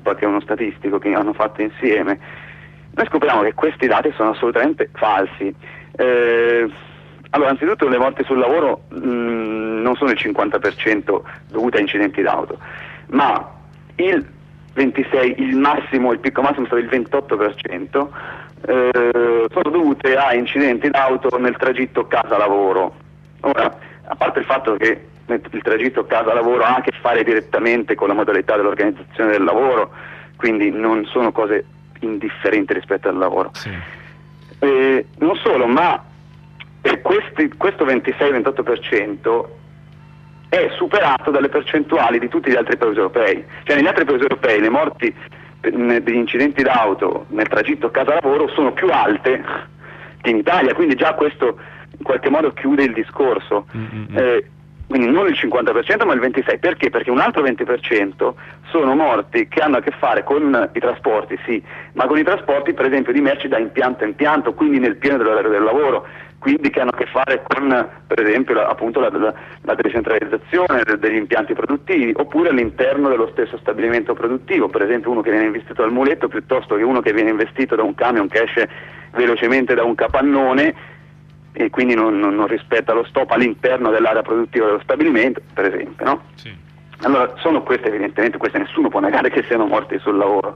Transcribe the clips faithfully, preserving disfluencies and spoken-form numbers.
SUPA, che è uno statistico che hanno fatto insieme, noi scopriamo che questi dati sono assolutamente falsi. Eh, allora, anzitutto le morti sul lavoro mh, non sono il cinquanta per cento dovute a incidenti d'auto, ma il ventisei, il massimo, il picco massimo è stato il ventotto per cento, eh, sono dovute a incidenti d'auto nel tragitto casa-lavoro. Ora, a parte il fatto che il tragitto casa-lavoro ha a che fare direttamente con la modalità dell'organizzazione del lavoro, quindi non sono cose indifferenti rispetto al lavoro. Sì. Eh, non solo, ma questi, questo ventisei ventotto per cento è superato dalle percentuali di tutti gli altri paesi europei. Cioè negli altri paesi europei le morti degli incidenti d'auto nel tragitto casa-lavoro sono più alte che in Italia, quindi già questo in qualche modo chiude il discorso. Mm-hmm. Eh, quindi non il cinquanta per cento ma il ventisei per cento. Perché? Perché un altro venti per cento sono morti che hanno a che fare con i trasporti, sì, ma con i trasporti per esempio di merci da impianto a impianto, quindi nel pieno dell'orario del lavoro, quindi che hanno a che fare con per esempio la, appunto la, la, la decentralizzazione degli impianti produttivi, oppure all'interno dello stesso stabilimento produttivo, per esempio uno che viene investito dal muletto piuttosto che uno che viene investito da un camion che esce velocemente da un capannone e quindi non, non, non rispetta lo stop all'interno dell'area produttiva dello stabilimento, per esempio, no? Sì. Allora sono queste, evidentemente queste nessuno può negare che siano morti sul lavoro,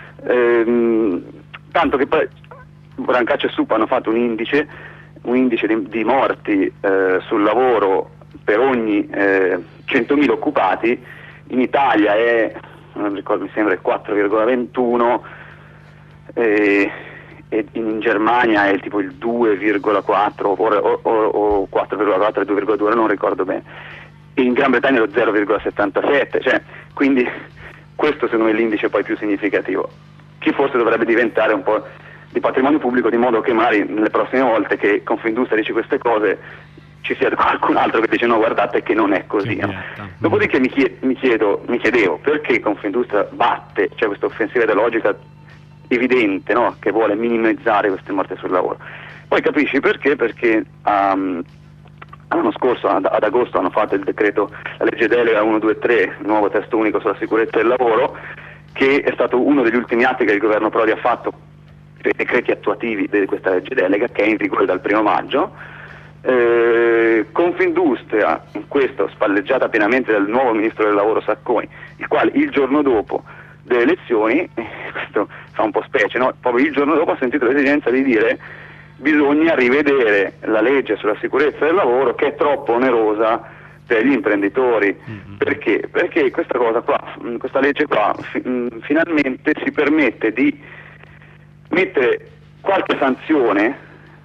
ehm, tanto che poi Brancaccia e SUPA hanno fatto un indice un indice di, di morti eh, sul lavoro per ogni eh, centomila occupati. In Italia è, non ricordo, mi sembra quattro virgola ventuno, eh, e in Germania è tipo il due virgola quattro o, o, o quattro virgola quattro e due virgola due, non ricordo bene, e in Gran Bretagna è lo zero virgola settantasette, cioè, quindi questo secondo me è l'indice poi più significativo, che forse dovrebbe diventare un po' di patrimonio pubblico, di modo che magari nelle prossime volte che Confindustria dice queste cose ci sia qualcun altro che dice no, guardate che non è così, no? Dopodiché mi, chie- mi chiedo mi chiedevo perché Confindustria batte, c'è cioè questa offensiva ideologica evidente, no? Che vuole minimizzare queste morti sul lavoro. Poi capisci perché? Perché um, l'anno scorso ad, ad agosto hanno fatto il decreto, la legge delega centodue il nuovo testo unico sulla sicurezza del lavoro, che è stato uno degli ultimi atti che il governo Prodi ha fatto, i decreti attuativi di questa legge delega, che è in vigore dal primo maggio. Eh, Confindustria, in questo spalleggiata pienamente dal nuovo ministro del lavoro Sacconi, il quale il giorno dopo delle elezioni, questo fa un po' specie, no? Proprio il giorno dopo ha sentito l'esigenza di dire bisogna rivedere la legge sulla sicurezza del lavoro, che è troppo onerosa per gli imprenditori. Mm-hmm. Perché? Perché questa cosa qua, questa legge qua fi- finalmente si permette di mettere qualche sanzione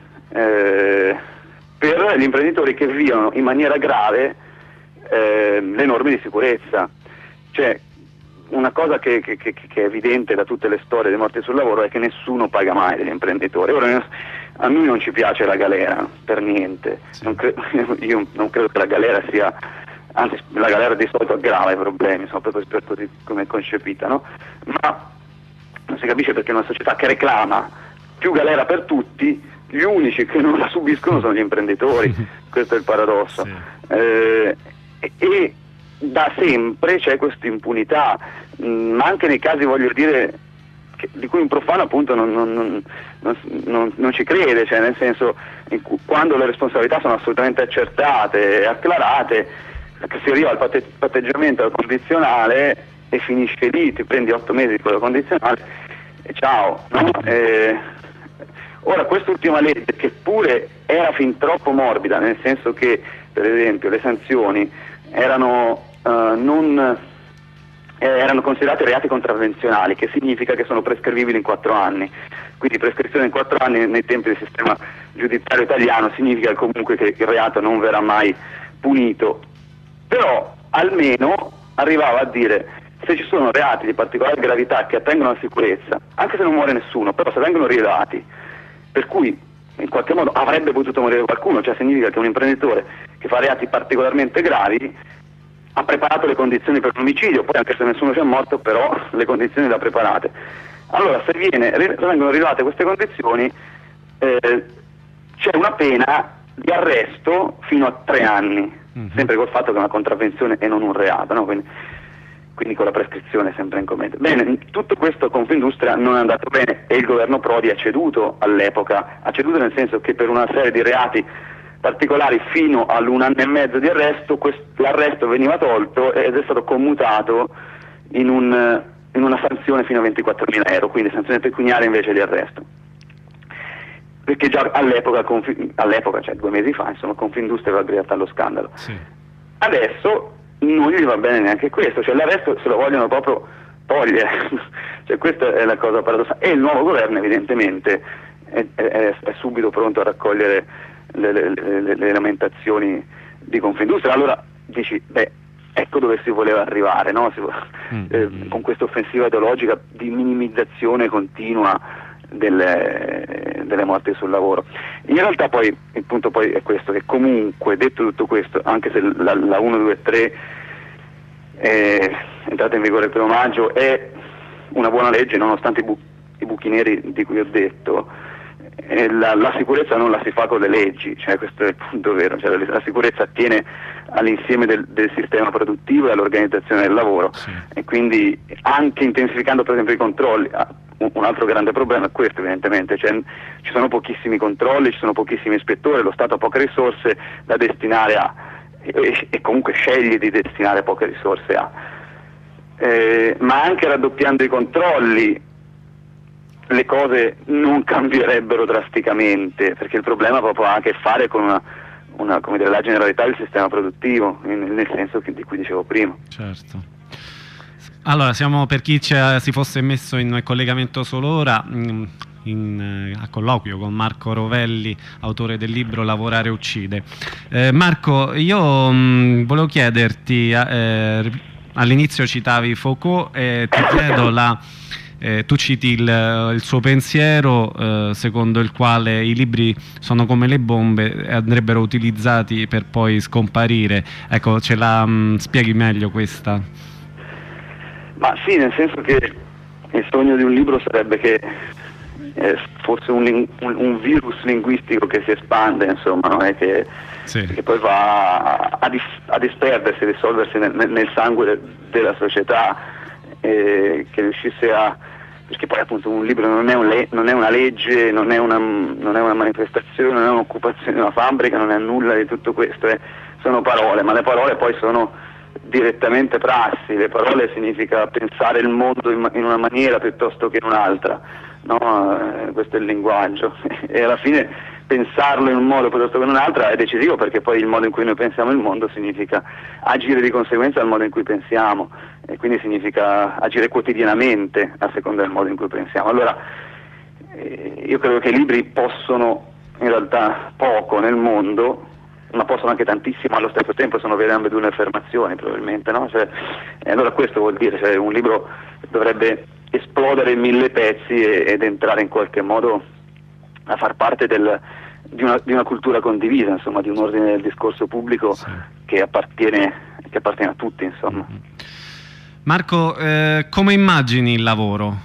eh, per gli imprenditori che violano in maniera grave eh, le norme di sicurezza. Cioè, una cosa che, che, che, che è evidente da tutte le storie dei morti sul lavoro è che nessuno paga mai degli imprenditori. Ora, a noi non ci piace la galera, per niente. Sì. Non cre- io non credo che la galera sia, anzi la galera di solito aggrava i problemi, sono proprio per così come è concepita, no? Ma non si capisce perché in una società che reclama più galera per tutti, gli unici che non la subiscono sono gli imprenditori. Questo è il paradosso. Sì. Eh, e, e da sempre c'è questa impunità, mh, ma anche nei casi, voglio dire, che, di cui un profano appunto non, non, non, non, non, non ci crede, cioè nel senso, in cu- quando le responsabilità sono assolutamente accertate e acclarate, che si arriva al patte- patteggiamento al condizionale e finisce lì, ti prendi otto mesi di quello condizionale e ciao, no? Eh, ora quest'ultima legge, che pure era fin troppo morbida, nel senso che per esempio le sanzioni erano uh, non eh, erano considerate reati contravvenzionali, che significa che sono prescrivibili in quattro anni, quindi prescrizione in quattro anni nei tempi del sistema giudiziario italiano significa comunque che il reato non verrà mai punito, però almeno arrivava a dire: se ci sono reati di particolare gravità che attengono alla sicurezza, anche se non muore nessuno, però se vengono rilevati, per cui in qualche modo avrebbe potuto morire qualcuno, cioè significa che un imprenditore che fa reati particolarmente gravi ha preparato le condizioni per un omicidio, poi anche se nessuno ci è morto, però le condizioni le ha preparate. Allora se, viene, se vengono rilevate queste condizioni, eh, c'è una pena di arresto fino a tre anni, mm-hmm. sempre col fatto che è una contravvenzione e non un reato, no? Quindi, quindi con la prescrizione sempre in commento. Bene, tutto questo Confindustria non è andato bene e il governo Prodi ha ceduto all'epoca, ha ceduto nel senso che per una serie di reati particolari fino all'un anno e mezzo di arresto l'arresto veniva tolto ed è stato commutato in, un, in una sanzione fino a ventiquattromila euro, quindi sanzione pecuniaria invece di arresto. Perché già all'epoca, all'epoca cioè due mesi fa, insomma, Confindustria aveva gridato allo scandalo. Sì. Adesso non gli va bene neanche questo, cioè l'arresto se lo vogliono proprio togliere, cioè questa è la cosa paradossale. E il nuovo governo evidentemente è, è, è subito pronto a raccogliere le, le, le, le lamentazioni di Confindustria. Allora dici, beh, ecco dove si voleva arrivare, no? si, mm. eh, con questa offensiva ideologica di minimizzazione continua delle, delle morti sul lavoro. In realtà poi il punto poi è questo, che comunque detto tutto questo, anche se la, la uno due tre è entrata in vigore il primo maggio, è una buona legge nonostante i, bu- i buchi neri di cui ho detto, e la, la sicurezza non la si fa con le leggi, cioè questo è il punto vero, cioè la, la sicurezza attiene all'insieme del, del sistema produttivo e all'organizzazione del lavoro, sì. E quindi anche intensificando per esempio i controlli. Un altro grande problema è questo evidentemente, cioè, ci sono pochissimi controlli, ci sono pochissimi ispettori, lo Stato ha poche risorse da destinare a e, e comunque sceglie di destinare poche risorse a eh, ma anche raddoppiando i controlli le cose non cambierebbero drasticamente, perché il problema proprio ha a che fare con una, una, come dire, la generalità del sistema produttivo, nel senso che, di cui dicevo prima. Certo. Allora, siamo, per chi si fosse messo in collegamento solo ora, in, in, a colloquio con Marco Rovelli, autore del libro Lavorare uccide. Eh, Marco, io mh, volevo chiederti, eh, all'inizio citavi Foucault e ti chiedo la... Eh, tu citi il, il suo pensiero eh, secondo il quale i libri sono come le bombe e andrebbero utilizzati per poi scomparire. Ecco, ce la mh, spieghi meglio questa? Ma sì, nel senso che il sogno di un libro sarebbe che eh, fosse un, un, un virus linguistico che si espande, insomma, no? E che, sì. che poi va a, a, dis, a disperdersi, a dissolversi nel, nel sangue de, della società, eh, che riuscisse a... perché poi appunto un libro non è, un le, non è una legge, non è una, non è una manifestazione, non è un'occupazione di una fabbrica, non è nulla di tutto questo, eh. Sono parole, ma le parole poi sono direttamente prassi, le parole significa pensare il mondo in, in una maniera piuttosto che in un'altra, no? Eh, questo è il linguaggio e alla fine pensarlo in un modo piuttosto che in un'altra è decisivo, perché poi il modo in cui noi pensiamo il mondo significa agire di conseguenza al modo in cui pensiamo e quindi significa agire quotidianamente a seconda del modo in cui pensiamo. Allora eh, io credo che i libri possono in realtà poco nel mondo, ma possono anche tantissimo allo stesso tempo, sono vere ambedue affermazioni probabilmente, no? Cioè, e allora questo vuol dire, cioè, un libro dovrebbe esplodere in mille pezzi e, ed entrare in qualche modo a far parte del, di, una, di una cultura condivisa, insomma, di un ordine del discorso pubblico, sì. che, appartiene, che appartiene a tutti, insomma. Marco, eh, come immagini il lavoro?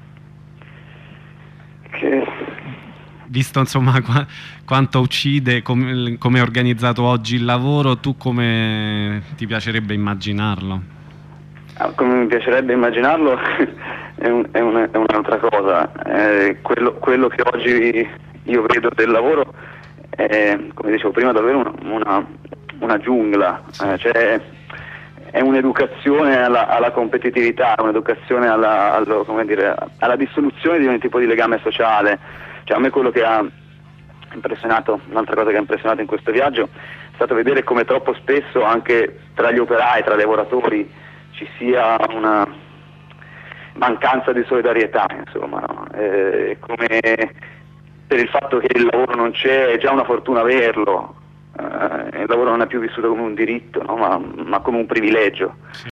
Che... Visto insomma qua, quanto uccide, com, come è organizzato oggi il lavoro, tu come ti piacerebbe immaginarlo? Ah, come mi piacerebbe immaginarlo è, un, è, un, è un'altra cosa. Eh, quello, quello che oggi io vedo del lavoro è, come dicevo prima, davvero una, una, una giungla, eh, cioè è un'educazione alla, alla competitività, un'educazione alla, allo, come dire, alla dissoluzione di ogni tipo di legame sociale. Cioè, a me quello che ha impressionato, un'altra cosa che ha impressionato in questo viaggio è stato vedere come troppo spesso anche tra gli operai, tra i lavoratori ci sia una mancanza di solidarietà, insomma, no? Eh, come per il fatto che il lavoro non c'è è già una fortuna averlo, eh, il lavoro non è più vissuto come un diritto, no? ma, ma come un privilegio.